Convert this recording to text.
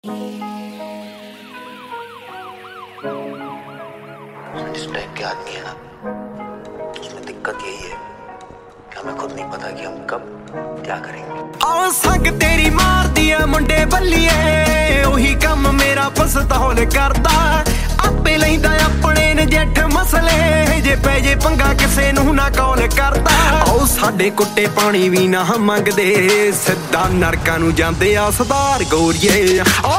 जिस टाइप के आदमी है ना, उसमें दिक्कत यही है कि हमें खुद नहीं पता कि हम कब क्या करेंगे। आओ संग तेरी मार दिया मुंडे बल्लिए, ओही कम मेरा पसतौल करदा। आपे लैंदा अपने ने जेठ मसले, जे पै जे पंगा किसे नूं ना कॉल करदा। आओ साडे कुट्टे पानी भी ना मंगदे, सिद्धा नरकां नूं जांदे आ सरदार गोरीए।